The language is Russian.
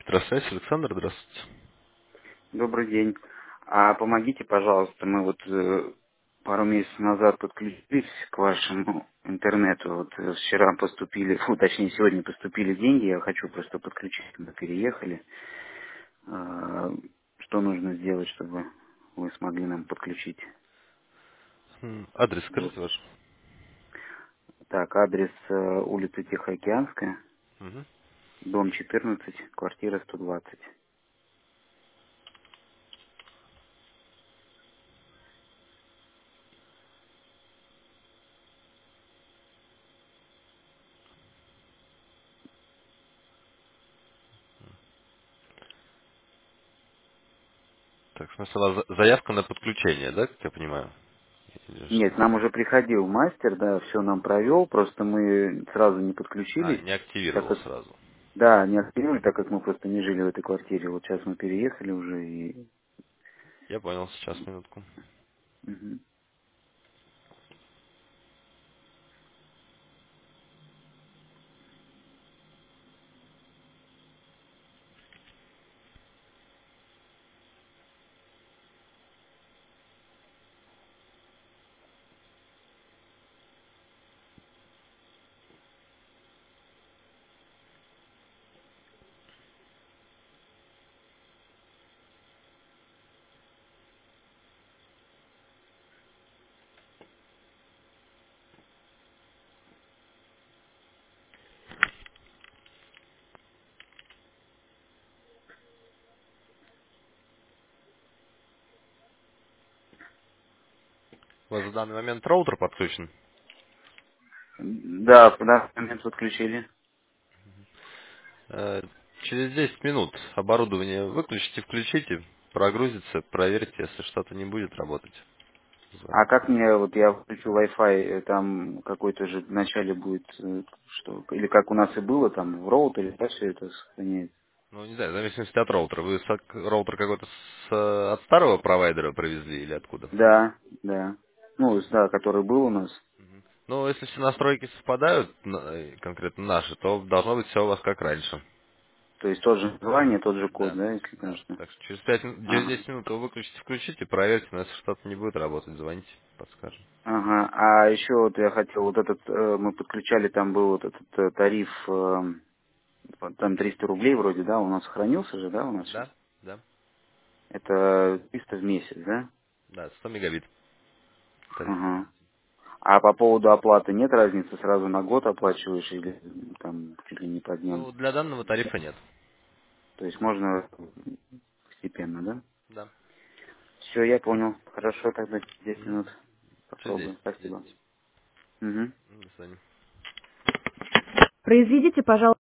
Электросвязь, Александр, здравствуйте. Добрый день. А помогите, пожалуйста, мы вот пару месяцев назад подключились к вашему интернету. Вот вчера поступили, точнее сегодня поступили деньги, я хочу просто подключить, мы переехали. Что нужно сделать, чтобы вы смогли нам подключить? Адрес Вот. скажите ваш. Так, адрес улица Тихоокеанская, Мгм. дом 14, квартира 120. Так, сначала заявка на подключение, да, как я понимаю? Или Нет, что? нам уже приходил мастер, да, все нам провел, просто мы сразу не подключились, Не так активировал как сразу. да, не активировали, так как мы просто не жили в этой квартире. Вот сейчас мы переехали уже и... Я понял, сейчас, минутку. Мгм. У вас в данный момент роутер подключен? Да, в данный момент подключили. Э, Через 10 минут оборудование выключите, включите, прогрузится, проверьте, если что-то не будет работать. А Звоните. как мне, вот я включу Wi-Fi, там какой-то же вначале будет, что, или как у нас и было, там в роутере, да, все это сохраняется? Ну, не знаю, в зависимости от роутера. Вы роутер какой-то от старого провайдера привезли или откуда? Да, да. Ну, да, который был у нас. Ну, если все настройки совпадают, конкретно наши, то должно быть все у вас как раньше. То есть тот же название, тот же код, Да, да, если, да. конечно. Так что через Ага. 10 минут вы выключите, включите, проверьте, но если что-то не будет работать, звоните, подскажем. Ага. А еще вот я хотел, вот этот, мы подключали, там был вот этот тариф, там 300 рублей вроде, да, у нас сохранился же, да, у нас сейчас? Да, да, Это 300 в месяц, да? да, 100 мегабит тариф. Ага. А по поводу оплаты нет разницы, сразу на год оплачиваешь или там чуть ли не по дням? Ну, для данного тарифа нет. То есть можно постепенно, да? Да. Все, я понял. Хорошо, тогда 10 Мгм. минут Через 10. попробую. Спасибо. 10. Угу. До свидания. Произведите, пожалуйста.